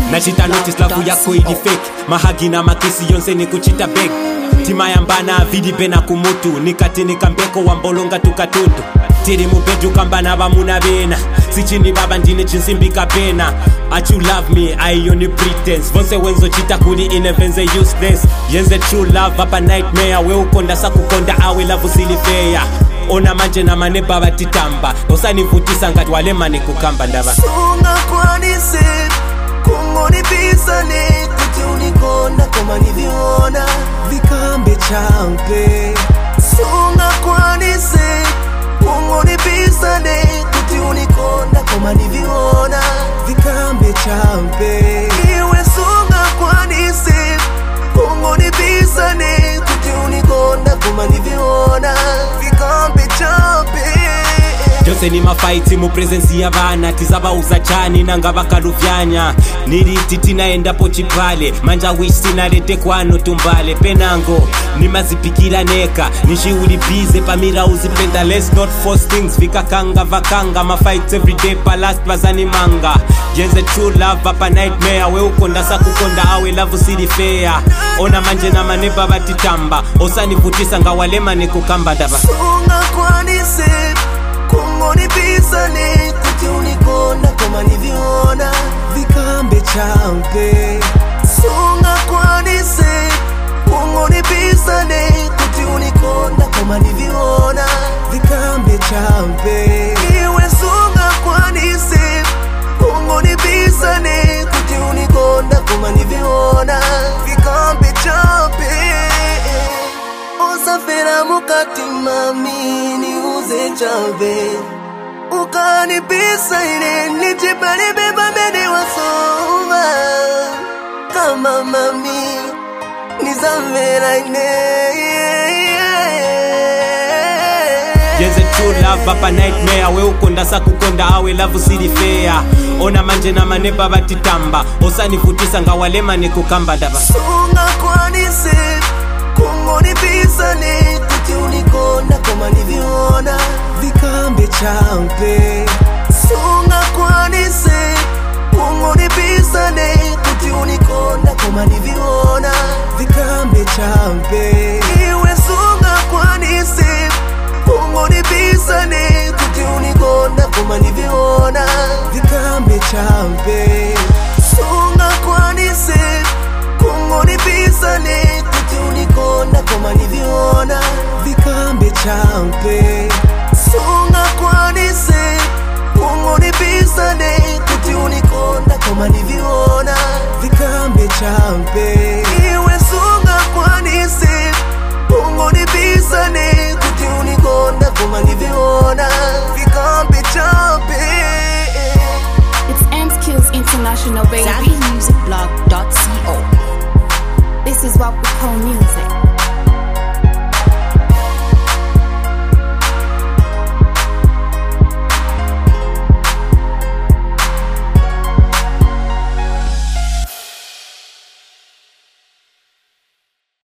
Nachita notice lavu yako ili fake. Mahagi na makisi yonse ni kuchita beg. Tima yambana vidi bena kumutu. Nikati nikambeko wambolonga tukatundu. Tiri mubedu kambana bamuna bena. Sichini baba ndine chinsimbika pena. At you love me, I only pretense. Vonse wenzo chita kuli inevenze useless. Yenze true love hapa nightmare. We ukonda sa kukonda awe lavu silifeya. Ona manje na maneba batitamba. Osani vutisa ngati walema ni kukamba ndaba. Sunga kwa nise kungoni pisane. Kuti unikonda kama niviona vikambe champe. Sunga kwa nise kungoni pisane. Kuti unikonda kama niviona vikambe champe. Iwe sunga kwa nise kungoni pisane. Kuti unikonda kama niviona vikambe champe. Jose ni mafaiti mu presence ya vana. Tizaba uza chani nanga bakaruvyanya. Niriti tinaenda pochipale. Manja wishi na rete kwano tumbale. Penango ni mazipikira neka. Nishi ulibize pamira uzipenda. Let's not force things. Vika kanga vakanga. Ma fights every day pa last bazani manga. Yenze true love hapa nightmare. We ukonda sa kukonda awe love siri fair. Ona manje na maneba batitamba. Osani vutisa nga walema ni kukamba daba. Sunga kwa nise kungoni pisane. Kuti unikonda kama niviona vikambe champe. Sunga kwa nise kungoni pisane. Kuti unikonda kama niviona vikambe champe. Iwe sunga kwa nise kungoni pisane. Kuti unikonda kama niviona vikambe champe. Osafera mukati mami ni uze champe. Ukani pisa ine nijibali beba mene wasoma. Kama mami nizamera ine. Yenze true love hapa nightmare. We ukonda sa kukonda awe love siri fair. Ona manje na maneba batitamba. Osani vutisa nga walema ni kukamba daba. Sunga kwa nise kungoni pisane. Kuti unikonda kama niviona vikambe champe. Sunga kwa nise kungoni pisane. Kuti unikonda kama niviona vikambe champe. Iwe sunga kwa nise kungoni pisane. Kuti unikonda kama niviona vikambe champe. Sunga kwa nise kungoni pisane. Kuti unikonda kama niviona vikambe champe. Sunga kwa nise kungoni pisane. Kuti unikonda kama niviona vikambe champe. Iwe sunga kwa nise kungoni pisane. Kuti unikonda kama niviona vikambe champe. It's M-Skills International, baby. ZambianMusicBlog.co. This is what we call music.